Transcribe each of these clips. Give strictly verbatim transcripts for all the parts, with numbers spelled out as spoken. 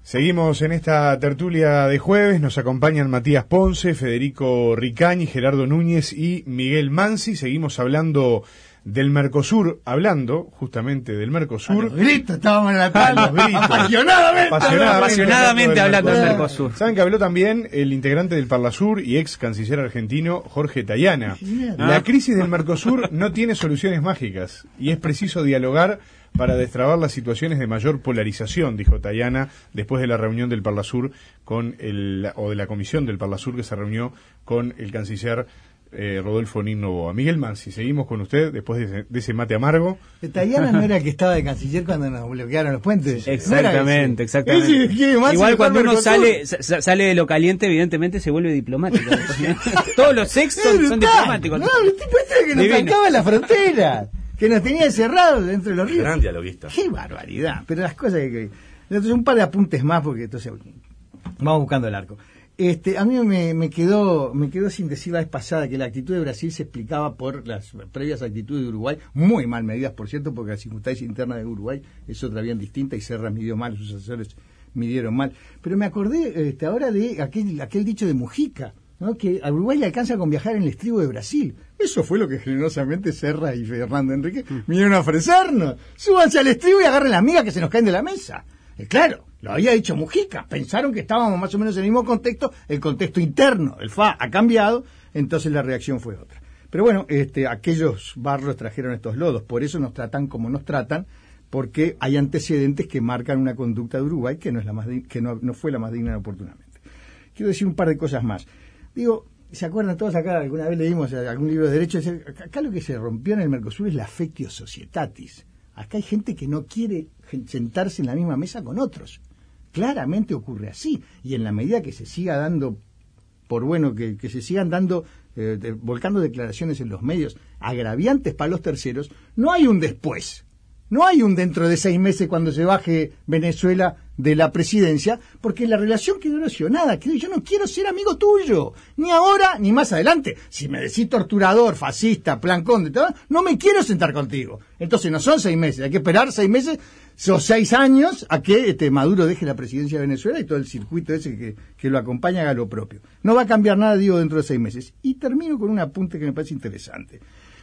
Seguimos en esta tertulia de jueves, nos acompañan Matías Ponce, Federico Ricañi, Gerardo Núñez y Miguel Mansi. Seguimos hablando del Mercosur, hablando justamente del Mercosur. A los gritos, estábamos en la tabla, apasionadamente, apasionadamente, apasionadamente hablando del Mercosur. Saben que habló también el integrante del Parlasur y ex canciller argentino Jorge Tayana. La crisis del Mercosur no tiene soluciones mágicas y es preciso dialogar para destrabar las situaciones de mayor polarización, dijo Tayana después de la reunión del Parlasur con el, o de la comisión del Parlasur que se reunió con el canciller eh, Rodolfo Nin Noboa. Miguel Mansi, seguimos con usted después de ese, de ese mate amargo. Tayana no era el que estaba de canciller cuando nos bloquearon los puentes. Exactamente, ¿No exactamente. Ese, ¿qué, Igual cuando uno sale sale de lo caliente, evidentemente se vuelve diplomático. Todos los ex son, son diplomáticos. No, el tipo este que nos trancaba en la frontera, que nos tenía encerrados dentro de los ríos. Gran dialoguista. Qué barbaridad. Pero las cosas que... que entonces, un par de apuntes más, porque entonces vamos buscando el arco. Este, a mí me, me quedó me quedó sin decir la vez pasada que la actitud de Brasil se explicaba por las previas actitudes de Uruguay, muy mal medidas, por cierto, porque la circunstancia interna de Uruguay es otra bien distinta y Serra midió mal, sus asesores midieron mal. Pero me acordé este, ahora de aquel, aquel dicho de Mujica, ¿no? Que a Uruguay le alcanza con viajar en el estribo de Brasil. Eso fue lo que generosamente Serra y Fernando Enrique vinieron a ofrecernos. Súbanse al estribo y agarren las migas que se nos caen de la mesa. Eh, claro, lo había dicho Mujica. Pensaron que estábamos más o menos en el mismo contexto. El contexto interno, el F A, ha cambiado. Entonces la reacción fue otra. Pero bueno, este, aquellos barros trajeron estos lodos. Por eso nos tratan como nos tratan, porque hay antecedentes que marcan una conducta de Uruguay que no es la más que no, no fue la más digna oportunamente. Quiero decir un par de cosas más. Digo, ¿se acuerdan todos acá? Alguna vez leímos algún libro de derecho. Acá lo que se rompió en el Mercosur es la affectio societatis. Acá hay gente que no quiere sentarse en la misma mesa con otros. Claramente ocurre así. Y en la medida que se siga dando, por bueno, que, que se sigan dando, eh, de, volcando declaraciones en los medios agraviantes para los terceros, no hay un después. No hay un dentro de seis meses cuando se baje Venezuela de la presidencia, porque la relación quedó erosionada. Yo no quiero ser amigo tuyo, ni ahora ni más adelante. Si me decís torturador, fascista, plan conde, todo, no me quiero sentar contigo. Entonces no son seis meses, hay que esperar seis meses o seis años a que este Maduro deje la presidencia de Venezuela y todo el circuito ese que, que lo acompaña haga lo propio. No va a cambiar nada, digo, dentro de seis meses. Y termino con un apunte que me parece interesante.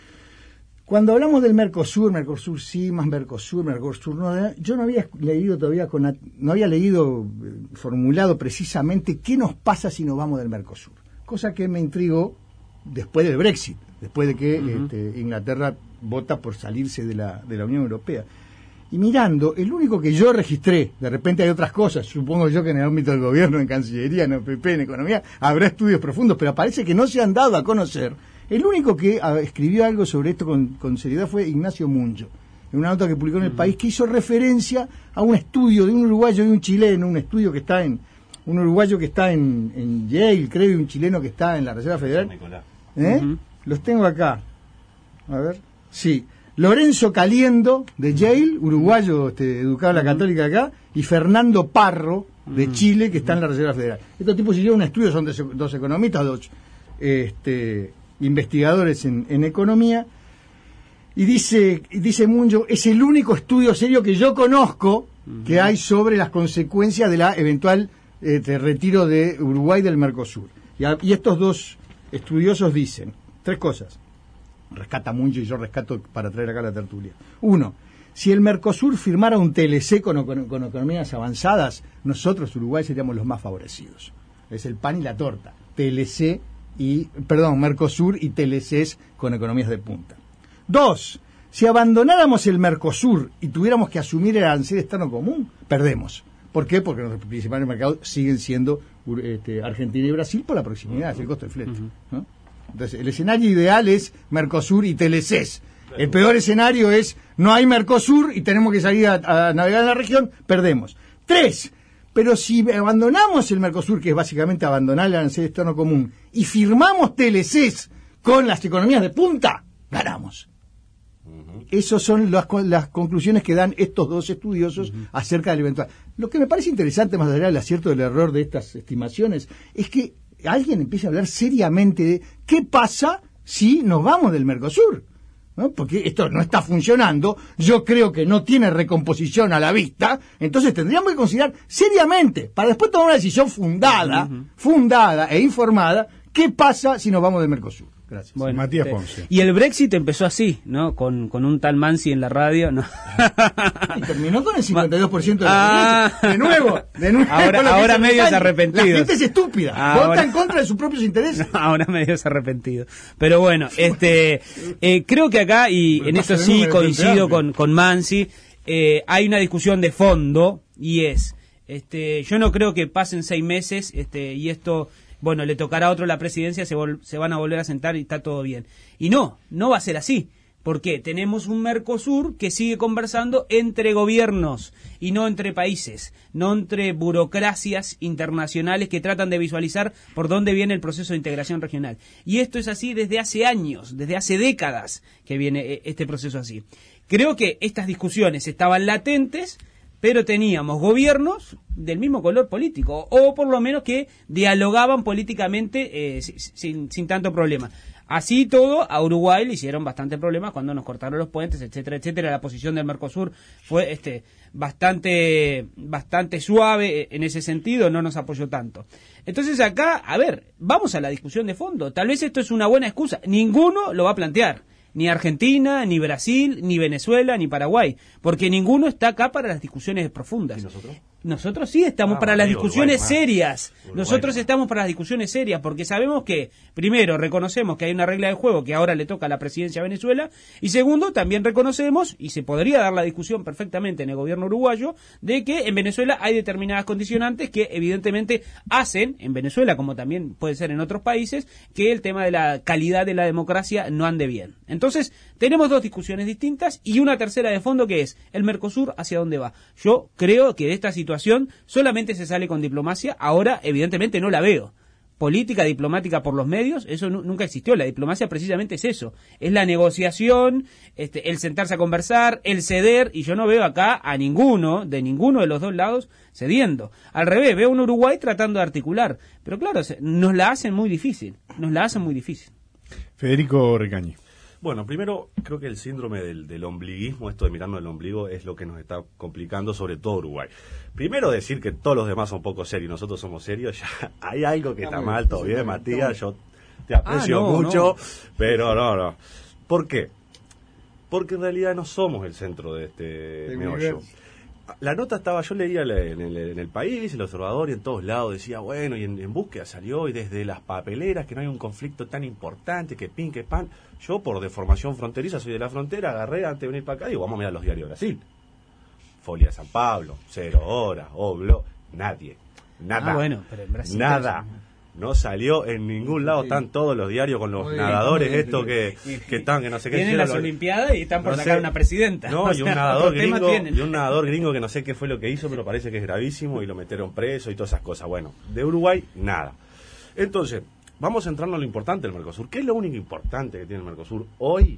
Cuando hablamos del Mercosur, Mercosur sí, más Mercosur, Mercosur no, yo no había leído todavía, con, no había leído, eh, formulado precisamente qué nos pasa si nos vamos del Mercosur. Cosa que me intrigó después del Brexit, después de que uh-huh. este, Inglaterra vota por salirse de la, de la Unión Europea. Y mirando, el único que yo registré, de repente hay otras cosas, supongo yo que en el ámbito del gobierno, en Cancillería, en O P P, en Economía, habrá estudios profundos, pero parece que no se han dado a conocer. El único que a, escribió algo sobre esto con, con seriedad fue Ignacio Munjo, en una nota que publicó en El País, que hizo referencia a un estudio de un uruguayo y un chileno, un estudio que está en, un uruguayo que está en, en Yale, creo, y un chileno que está en la Reserva Federal. ¿Eh? Uh-huh. Los tengo acá. A ver. Sí. Lorenzo Caliendo, de Yale, uruguayo, este, educado en la Católica acá, y Fernando Parro, de Chile, que está en la Reserva Federal. Estos tipos hicieron un estudio, son dos, dos economistas, dos este, investigadores en, en economía, y dice, dice Munjo, es el único estudio serio que yo conozco que hay sobre las consecuencias de la eventual este, retiro de Uruguay del Mercosur. Y, a, y estos dos estudiosos dicen tres cosas. Rescata Munjo y yo rescato para traer acá la tertulia. Uno, si el Mercosur firmara un T L C con, con, con economías avanzadas, nosotros, Uruguay, seríamos los más favorecidos. Es el pan y la torta. T L C y, perdón, Mercosur y T L Cs con economías de punta. Dos, si abandonáramos el Mercosur y tuviéramos que asumir el arancel externo común, perdemos. ¿Por qué? Porque los principales mercados siguen siendo este, Argentina y Brasil por la proximidad, es el costo del flete, ¿no? Entonces, el escenario ideal es Mercosur y T L Cs. El peor escenario es no hay Mercosur y tenemos que salir a, a navegar en la región, perdemos. Tres, pero si abandonamos el Mercosur, que es básicamente abandonar el arancel externo común, y firmamos T L Cs con las economías de punta, ganamos. Uh-huh. Esas son las, las conclusiones que dan estos dos estudiosos uh-huh. acerca del eventual. Lo que me parece interesante, más allá del acierto del error de estas estimaciones, es que alguien empieza a hablar seriamente de qué pasa si nos vamos del Mercosur. ¿no? Porque esto no está funcionando, yo creo que no tiene recomposición a la vista, entonces tendríamos que considerar seriamente, para después tomar una decisión fundada, uh-huh. fundada e informada, qué pasa si nos vamos del Mercosur. Gracias. Bueno, Matías Ponce. Y el Brexit empezó así, ¿no? Con, con un tal Mansi en la radio, ¿no? Y terminó con el cincuenta y dos por ciento de la ah, De nuevo, de nuevo. Ahora, ahora medios arrepentidos. La gente es estúpida, ahora, vota en contra de sus propios intereses. No, ahora medios arrepentidos. Pero bueno, este, eh, creo que acá, y Pero en esto sí coincido con, con Mansi, eh, hay una discusión de fondo, y es, este, yo no creo que pasen seis meses, este, y esto... bueno, le tocará a otro la presidencia, se, vol- se van a volver a sentar y está todo bien. Y no, no va a ser así. Porque tenemos un Mercosur que sigue conversando entre gobiernos y no entre países, no entre burocracias internacionales que tratan de visualizar por dónde viene el proceso de integración regional. Y esto es así desde hace años, desde hace décadas que viene este proceso así. Creo que estas discusiones estaban latentes, pero teníamos gobiernos del mismo color político, o por lo menos que dialogaban políticamente eh, sin, sin tanto problema. Así todo, a Uruguay le hicieron bastante problemas cuando nos cortaron los puentes, etcétera, etcétera. La posición del Mercosur fue este bastante bastante suave en ese sentido, no nos apoyó tanto. Entonces acá, a ver, vamos a la discusión de fondo. Tal vez esto es una buena excusa. Ninguno lo va a plantear. Ni Argentina, ni Brasil, ni Venezuela, ni Paraguay, porque ninguno está acá para las discusiones profundas. ¿Y nosotros? Nosotros sí estamos ah, para las discusiones Uruguay, serias. Uruguay, nosotros estamos para las discusiones serias, porque sabemos que, primero, reconocemos que hay una regla de juego que ahora le toca a la presidencia de Venezuela, y segundo, también reconocemos, y se podría dar la discusión perfectamente en el gobierno uruguayo, de que en Venezuela hay determinadas condicionantes que evidentemente hacen, en Venezuela como también puede ser en otros países, que el tema de la calidad de la democracia no ande bien. Entonces, tenemos dos discusiones distintas y una tercera de fondo que es el Mercosur hacia dónde va. Yo creo que de esta situación solamente se sale con diplomacia. Ahora, evidentemente, no la veo. Política diplomática por los medios, eso nu- nunca existió. La diplomacia precisamente es eso. Es la negociación, este, el sentarse a conversar, el ceder, y yo no veo acá a ninguno, de ninguno de los dos lados, cediendo. Al revés, veo a un Uruguay tratando de articular. Pero claro, se, nos la hacen muy difícil. Nos la hacen muy difícil. Federico Ricañi. Bueno, primero, creo que el síndrome del, del ombliguismo, esto de mirarnos el ombligo, es lo que nos está complicando, sobre todo Uruguay. Primero, decir que todos los demás son poco serios y nosotros somos serios, ya hay algo que está mal, todo bien, Matías, yo te aprecio ah, no, mucho, no. pero no, no. ¿Por qué? Porque en realidad no somos el centro de este meollo. La nota estaba, yo leía en el, en el País, el Observador y en todos lados decía, bueno, y en, en búsqueda salió, y desde las papeleras, que no hay un conflicto tan importante, que pin, que pan. Yo, por deformación fronteriza, soy de la frontera, agarré antes de venir para acá, digo, vamos a mirar los diarios de Brasil. Folia de San Pablo, Cero Horas, Oblo, nadie. Nada. Ah, bueno, pero en Brasil nada. No salió en ningún lado, están todos los diarios con los nadadores estos que, que están, que no sé qué. Tienen las Olimpiadas y están por no sacar sé, una presidenta. No, y un nadador gringo, y un nadador gringo que no sé qué fue lo que hizo, pero parece que es gravísimo y lo metieron preso y todas esas cosas. Bueno, de Uruguay, nada. Entonces, vamos a entrarnos a lo importante del Mercosur. ¿Qué es lo único importante que tiene el Mercosur hoy?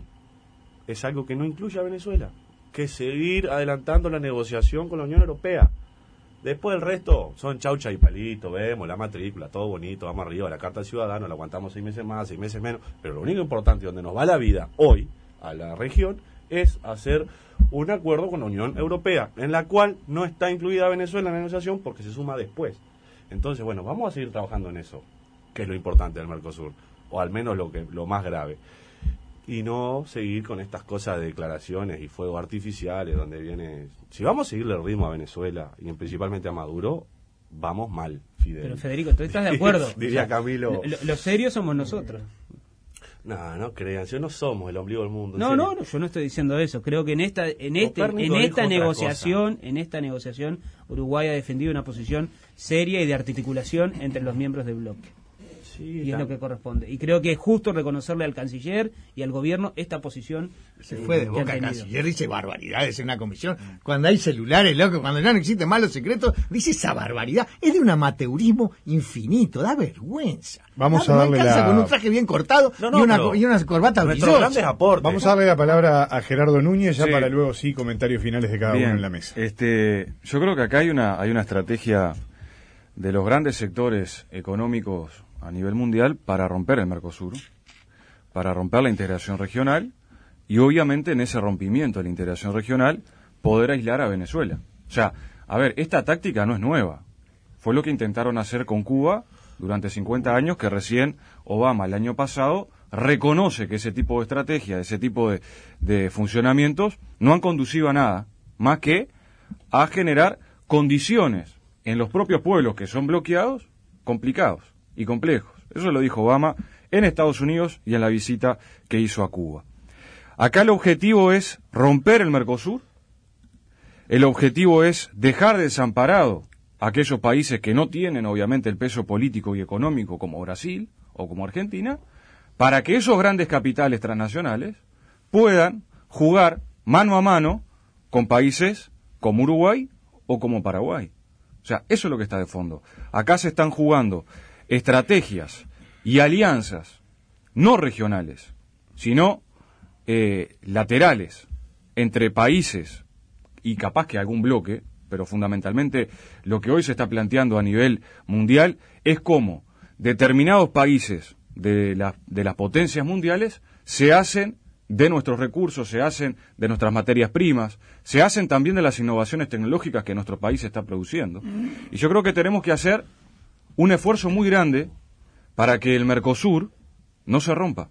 Es algo que no incluye a Venezuela, que es seguir adelantando la negociación con la Unión Europea. Después el resto son chaucha y palito, vemos la matrícula, todo bonito, vamos arriba, la carta al ciudadano, la aguantamos seis meses más, seis meses menos, pero lo único importante donde nos va la vida hoy a la región es hacer un acuerdo con la Unión Europea, en la cual no está incluida Venezuela en la negociación porque se suma después. Entonces, bueno, vamos a seguir trabajando en eso, que es lo importante del Mercosur, o al menos lo que lo más grave. Y no seguir con estas cosas de declaraciones y fuegos artificiales, donde viene... Si vamos a seguirle el ritmo a Venezuela, y principalmente a Maduro, vamos mal, Fidel. Pero Federico, ¿tú estás de acuerdo? Diría o sea, Camilo... Lo, lo serios somos nosotros. No, no crean, yo no somos el ombligo del mundo. No, no, no, yo no estoy diciendo eso. Creo que en esta en este en esta negociación, en esta negociación Uruguay ha defendido una posición seria y de articulación entre los miembros del bloque. Sí, y es lo que corresponde. Y creo que es justo reconocerle al canciller y al gobierno esta posición. Se eh, fue de boca el canciller, dice barbaridades en una comisión. Cuando hay celulares, loco, cuando ya no existen más los secretos, dice esa barbaridad. Es de un amateurismo infinito, da vergüenza. Vamos da, a darle no alcanza la... con un traje bien cortado no, no, y, una, y una corbata brillosa. Vamos a darle la palabra a Gerardo Núñez, ya sí. para luego sí comentarios finales de cada bien. uno en la mesa. Este, yo creo que acá hay una, hay una estrategia de los grandes sectores económicos a nivel mundial para romper el Mercosur, para romper la integración regional y obviamente en ese rompimiento de la integración regional poder aislar a Venezuela. O sea, a ver, esta táctica no es nueva. Fue lo que intentaron hacer con Cuba durante cincuenta años, que recién Obama el año pasado reconoce que ese tipo de estrategia, ese tipo de, de funcionamientos no han conducido a nada, más que a generar condiciones en los propios pueblos que son bloqueados, complicados y complejos. Eso lo dijo Obama en Estados Unidos y en la visita que hizo a Cuba. Acá el objetivo es romper el Mercosur, el objetivo es dejar desamparado a aquellos países que no tienen obviamente el peso político y económico como Brasil o como Argentina, para que esos grandes capitales transnacionales puedan jugar mano a mano con países como Uruguay o como Paraguay. O sea, eso es lo que está de fondo. Acá se están jugando estrategias y alianzas no regionales, sino eh, laterales entre países y capaz que algún bloque, pero fundamentalmente lo que hoy se está planteando a nivel mundial es cómo determinados países de, la, de las potencias mundiales se hacen de nuestros recursos, se hacen de nuestras materias primas, se hacen también de las innovaciones tecnológicas que nuestro país está produciendo. Y yo creo que tenemos que hacer un esfuerzo muy grande para que el Mercosur no se rompa.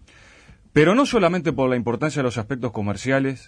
Pero no solamente por la importancia de los aspectos comerciales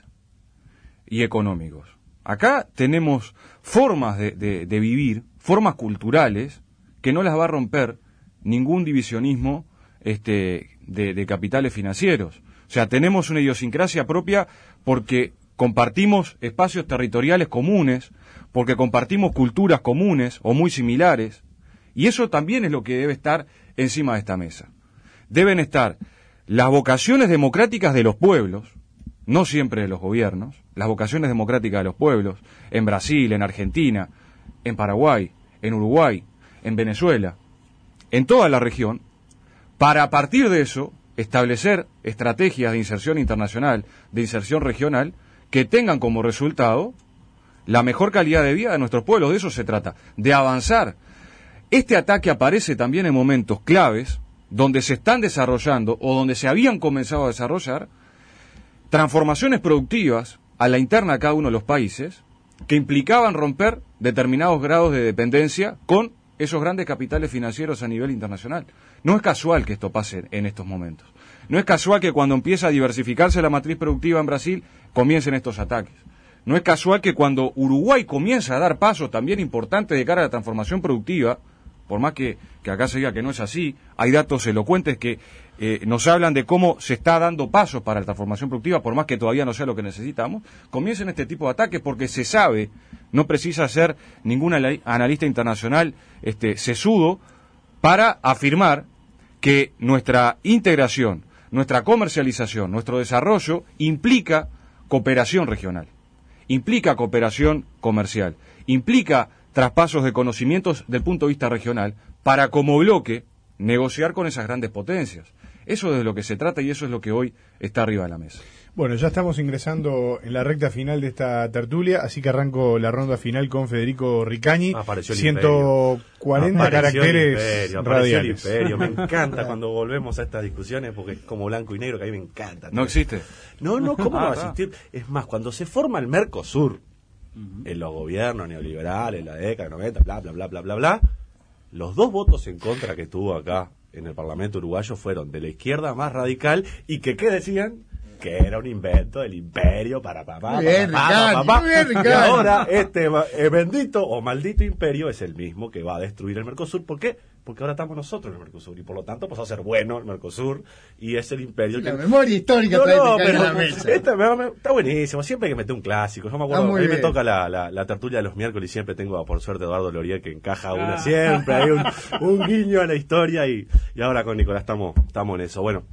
y económicos. Acá tenemos formas de, de, de vivir, formas culturales, que no las va a romper ningún divisionismo este, de, de capitales financieros. O sea, tenemos una idiosincrasia propia porque compartimos espacios territoriales comunes, porque compartimos culturas comunes o muy similares, y eso también es lo que debe estar encima de esta mesa. Deben estar las vocaciones democráticas de los pueblos, no siempre de los gobiernos, las vocaciones democráticas de los pueblos, en Brasil, en Argentina, en Paraguay, en Uruguay, en Venezuela, en toda la región, para a partir de eso establecer estrategias de inserción internacional, de inserción regional, que tengan como resultado la mejor calidad de vida de nuestros pueblos. De eso se trata, de avanzar. Este ataque aparece también en momentos claves, donde se están desarrollando, o donde se habían comenzado a desarrollar, transformaciones productivas a la interna de cada uno de los países, que implicaban romper determinados grados de dependencia con esos grandes capitales financieros a nivel internacional. No es casual que esto pase en estos momentos. No es casual que cuando empieza a diversificarse la matriz productiva en Brasil, comiencen estos ataques. No es casual que cuando Uruguay comienza a dar pasos también importantes de cara a la transformación productiva, por más que, que acá se diga que no es así, hay datos elocuentes que eh, nos hablan de cómo se está dando pasos para la transformación productiva, por más que todavía no sea lo que necesitamos, comiencen este tipo de ataques porque se sabe, no precisa ser ningún analista internacional este, sesudo, para afirmar que nuestra integración, nuestra comercialización, nuestro desarrollo implica cooperación regional, implica cooperación comercial, implica traspasos de conocimientos del punto de vista regional para como bloque negociar con esas grandes potencias. Eso es de lo que se trata y eso es lo que hoy está arriba de la mesa. Bueno, ya estamos ingresando en la recta final de esta tertulia, así que arranco la ronda final con Federico Ricañi. Apareció el ciento cuarenta imperio. caracteres el imperio, radiales. El imperio. Me encanta cuando volvemos a estas discusiones porque es como blanco y negro, que a mí me encanta. ¿No existe? No, no, ¿cómo Ah, no va a ah. existir? Es más, cuando se forma el Mercosur, uh-huh. en los gobiernos neoliberales, en la década noventa, bla, bla, bla, bla, bla, bla, los dos votos en contra que tuvo acá en el Parlamento uruguayo fueron de la izquierda más radical y que, ¿qué decían? Que era un invento del imperio para papá, Bien, papá, papá, bien, papá. Y ahora este eh, bendito o maldito imperio es el mismo que va a destruir el Mercosur. ¿Por qué? Porque ahora estamos nosotros en el Mercosur y por lo tanto pasó a ser bueno el Mercosur y es el imperio. La que... memoria histórica no, trae no, que cae pero en la mesa. esta, me- me- está buenísimo, siempre hay que meter un clásico. Yo me acuerdo, Está a muy mí me bien. toca la, la, la tertulia de los miércoles y siempre tengo por suerte Eduardo Lorier que encaja una Ah. siempre, hay un, un guiño a la historia y, y ahora con Nicolás estamos, estamos en eso. Bueno,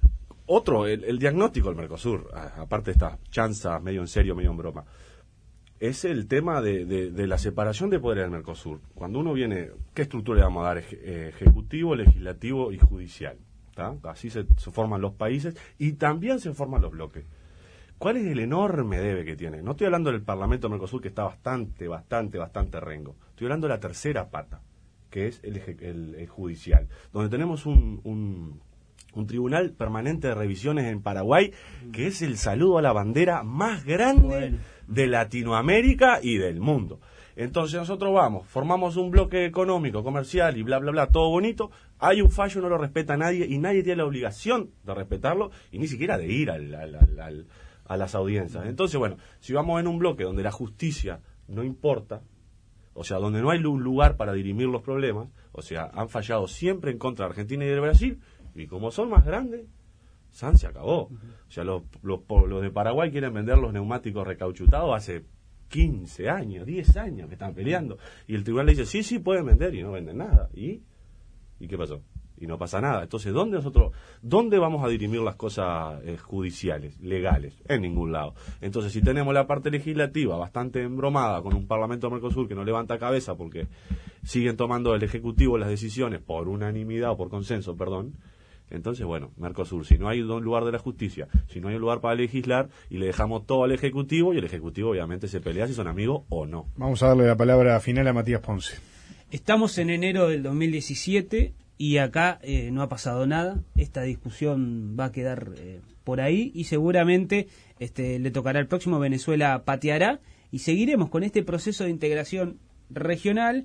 otro, el, el diagnóstico del Mercosur, a- aparte de estas chanzas medio en serio, medio en broma, es el tema de, de, de la separación de poderes del Mercosur. Cuando uno viene, ¿qué estructura le vamos a dar? Eje- eh, ejecutivo, legislativo y judicial. ¿tá? Así se, se forman los países y también se forman los bloques. ¿Cuál es el enorme debe que tiene? No estoy hablando del Parlamento del Mercosur, que está bastante, bastante, bastante rengo. Estoy hablando de la tercera pata, que es el, eje- el, el judicial, donde tenemos un, un un tribunal permanente de revisiones en Paraguay, que es el saludo a la bandera más grande bueno. de Latinoamérica y del mundo. Entonces nosotros vamos, formamos un bloque económico, comercial y bla, bla, bla, todo bonito, hay un fallo, no lo respeta nadie y nadie tiene la obligación de respetarlo y ni siquiera de ir al, al, al, al, a las audiencias. Entonces, bueno, si vamos en un bloque donde la justicia no importa, o sea, donde no hay un lugar para dirimir los problemas, o sea, han fallado siempre en contra de Argentina y de Brasil, y como son más grandes, San se acabó. Uh-huh. O sea, los, los, los de Paraguay quieren vender los neumáticos recauchutados hace quince años, diez años que están peleando. Y el tribunal le dice, sí, sí, pueden vender, y no venden nada. ¿Y? ¿Y qué pasó? Y no pasa nada. Entonces, ¿dónde nosotros, dónde vamos a dirimir las cosas eh, judiciales, legales? En ningún lado. Entonces, si tenemos la parte legislativa bastante embromada con un Parlamento de Mercosur que no levanta cabeza porque siguen tomando el Ejecutivo las decisiones por unanimidad o por consenso, perdón, entonces, bueno, Mercosur, si no hay un lugar de la justicia, si no hay un lugar para legislar y le dejamos todo al Ejecutivo, y el Ejecutivo obviamente se pelea si son amigos o no. Vamos a darle la palabra final a Matías Ponce. Estamos en enero del dos mil diecisiete y acá eh, no ha pasado nada. Esta discusión va a quedar eh, por ahí y seguramente este, le tocará al próximo. Venezuela pateará y seguiremos con este proceso de integración regional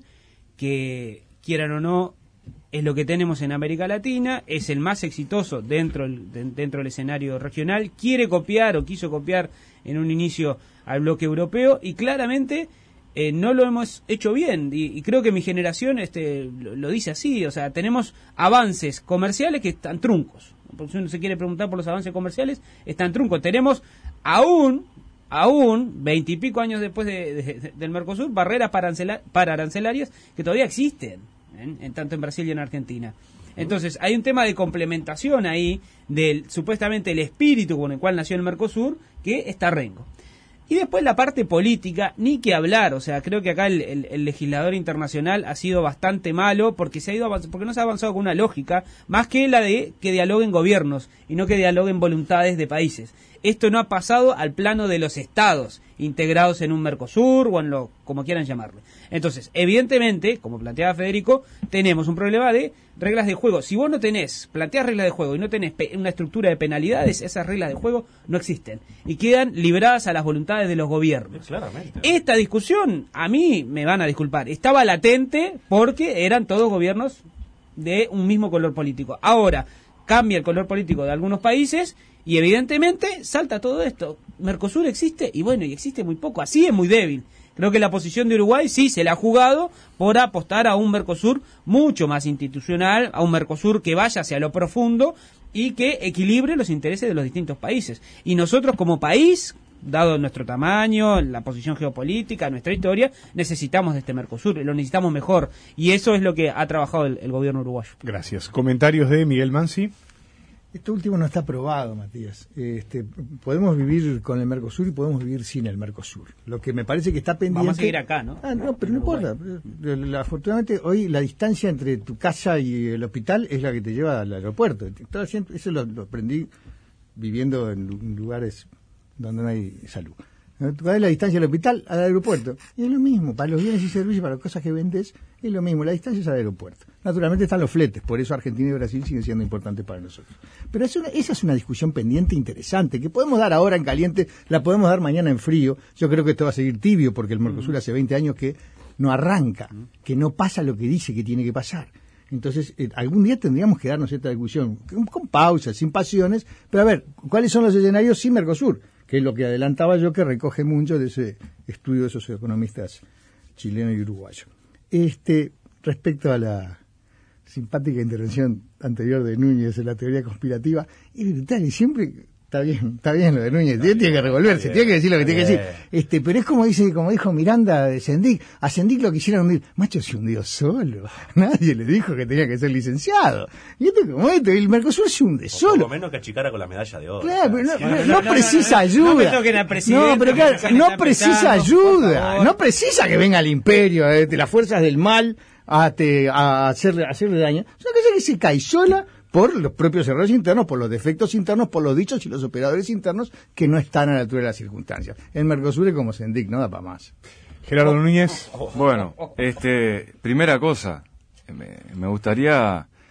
que, quieran o no, es lo que tenemos en América Latina, es el más exitoso dentro, de, dentro del escenario regional, quiere copiar o quiso copiar en un inicio al bloque europeo y claramente eh, no lo hemos hecho bien y, y creo que mi generación este, lo, lo dice así, o sea, tenemos avances comerciales que están truncos, porque si uno se quiere preguntar por los avances comerciales, están truncos, tenemos aún, aún, veintipico años después de, de, de, del Mercosur, barreras para, arancela, para arancelarias que todavía existen. En, en tanto en Brasil y en Argentina. Entonces, hay un tema de complementación ahí del supuestamente el espíritu con el cual nació el Mercosur, que está rengo. Y después la parte política, ni que hablar, o sea, creo que acá el, el, el legislador internacional ha sido bastante malo porque se ha ido avanz- porque no se ha avanzado con una lógica más que la de que dialoguen gobiernos y no que dialoguen voluntades de países. Esto no ha pasado al plano de los estados integrados en un Mercosur o en lo como quieran llamarlo. Entonces, evidentemente, como planteaba Federico, tenemos un problema de reglas de juego. Si vos no tenés, planteás reglas de juego y no tenés pe- una estructura de penalidades, esas reglas de juego no existen y quedan libradas a las voluntades de los gobiernos. Claramente. Esta discusión, a mí me van a disculpar, estaba latente porque eran todos gobiernos de un mismo color político. Ahora, cambia el color político de algunos países y evidentemente salta todo esto. Mercosur existe y bueno, y existe muy poco, así es muy débil. Creo que la posición de Uruguay sí se la ha jugado por apostar a un Mercosur mucho más institucional, a un Mercosur que vaya hacia lo profundo y que equilibre los intereses de los distintos países. Y nosotros como país, dado nuestro tamaño, la posición geopolítica, nuestra historia, necesitamos de este Mercosur, lo necesitamos mejor. Y eso es lo que ha trabajado el, el gobierno uruguayo. Gracias. Comentarios de Miguel Mansi. Esto último no está aprobado, Matías. Este, podemos vivir con el Mercosur y podemos vivir sin el Mercosur. Lo que me parece que está pendiente... Vamos a seguir acá, ¿no? Ah, no, pero no importa. Afortunadamente, hoy la distancia entre tu casa y el hospital es la que te lleva al aeropuerto. Eso lo, lo aprendí viviendo en lugares donde no hay salud. ¿Cuál es la distancia del hospital al aeropuerto? Y es lo mismo, para los bienes y servicios, para las cosas que vendes, es lo mismo, la distancia es al aeropuerto. Naturalmente están los fletes, por eso Argentina y Brasil siguen siendo importantes para nosotros. Pero es una, esa es una discusión pendiente interesante, que podemos dar ahora en caliente, la podemos dar mañana en frío. Yo creo que esto va a seguir tibio, porque el Mercosur hace veinte años que no arranca, que no pasa lo que dice que tiene que pasar. Entonces, eh, algún día tendríamos que darnos esta discusión, con, con pausas, sin pasiones, pero a ver, ¿cuáles son los escenarios sin Mercosur? Que es lo que adelantaba yo, que recoge mucho de ese estudio de esos economistas chilenos y uruguayos. Este, respecto a la simpática intervención anterior de Núñez en la teoría conspirativa, es brutal, y siempre está bien, está bien lo de Núñez, tiene, tiene que revolverse, tiene que decir lo que tiene que decir. Este, pero es como dice, como dijo Miranda de Sendic, a Sendic lo quisieron hundir, macho se hundió solo, nadie le dijo que tenía que ser licenciado. Y esto como esto, el Mercosur se hunde solo. Por lo menos que achicara con la medalla de oro. Claro, pero no, Sí, no, no, no, no, no precisa no, ayuda. no me toquen al presidente, No, pero claro, que me no están precisa apretando, por ayuda, favor. no precisa que venga el imperio, eh, de las fuerzas del mal a, te, a hacerle, a hacerle daño. Es una cosa que se cae sola por los propios errores internos, por los defectos internos, por los dichos y los operadores internos que no están a la altura de las circunstancias. El Mercosur es como Sendic, no da para más. Gerardo Núñez. Bueno, este, primera cosa, me, me gustaría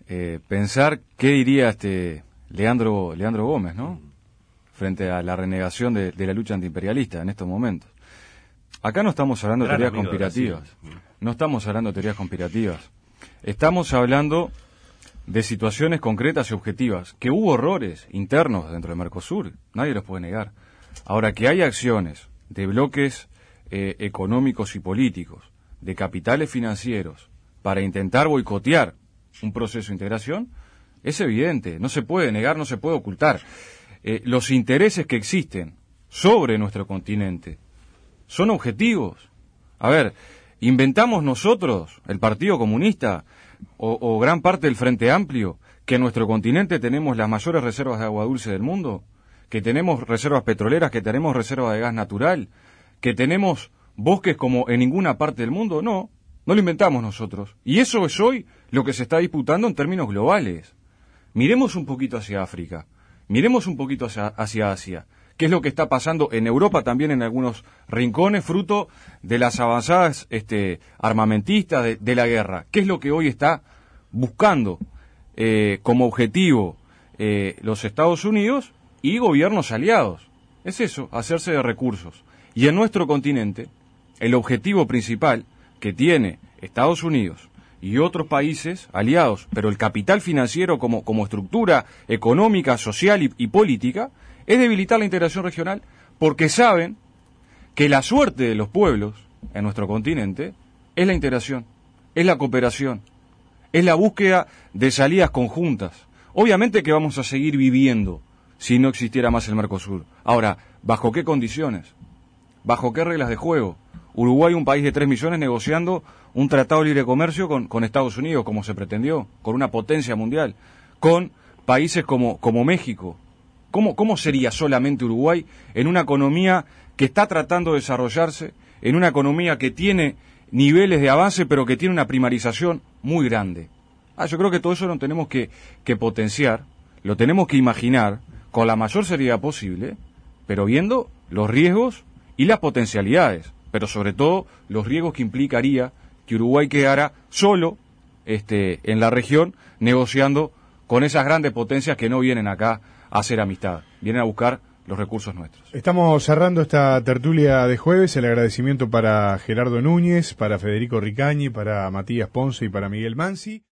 eh, pensar qué diría este Leandro, Leandro Gómez, ¿no? Frente a la renegación de, de la lucha antiimperialista en estos momentos. Acá no estamos hablando de teorías conspirativas. No estamos hablando de teorías conspirativas. Estamos hablando de situaciones concretas y objetivas. Que hubo errores internos dentro de Mercosur, nadie los puede negar. Ahora, que hay acciones de bloques eh, económicos y políticos, de capitales financieros, para intentar boicotear un proceso de integración, es evidente, no se puede negar, no se puede ocultar. Eh, los intereses que existen sobre nuestro continente son objetivos. A ver, inventamos nosotros, el Partido Comunista, o, o gran parte del Frente Amplio, que en nuestro continente tenemos las mayores reservas de agua dulce del mundo, que tenemos reservas petroleras, que tenemos reservas de gas natural, que tenemos bosques como en ninguna parte del mundo. No, no lo inventamos nosotros. Y eso es hoy lo que se está disputando en términos globales. Miremos un poquito hacia África. Miremos un poquito hacia, hacia Asia, qué es lo que está pasando en Europa también en algunos rincones, fruto de las avanzadas este, armamentistas de, de la guerra. ¿Qué es lo que hoy está buscando eh, como objetivo eh, los Estados Unidos y gobiernos aliados? Es eso, hacerse de recursos. Y en nuestro continente, el objetivo principal que tiene Estados Unidos y otros países aliados, pero el capital financiero como, como estructura económica, social y, y política, es debilitar la integración regional, porque saben que la suerte de los pueblos en nuestro continente es la integración, es la cooperación, es la búsqueda de salidas conjuntas. Obviamente que vamos a seguir viviendo si no existiera más el Mercosur. Ahora, ¿bajo qué condiciones? ¿Bajo qué reglas de juego? Uruguay, un país de tres millones, negociando un tratado de libre comercio con, con Estados Unidos, como se pretendió, con una potencia mundial, con países como, como México. ¿Cómo, ¿Cómo sería solamente Uruguay en una economía que está tratando de desarrollarse, en una economía que tiene niveles de avance, pero que tiene una primarización muy grande? Ah, yo creo que todo eso lo tenemos que, que potenciar, lo tenemos que imaginar con la mayor seriedad posible, pero viendo los riesgos y las potencialidades, pero sobre todo los riesgos que implicaría que Uruguay quedara solo este, en la región, negociando con esas grandes potencias que no vienen acá a hacer amistad, vienen a buscar los recursos nuestros. Estamos cerrando esta tertulia de jueves. El agradecimiento para Gerardo Núñez, para Federico Ricañi, para Matías Ponce y para Miguel Mansi.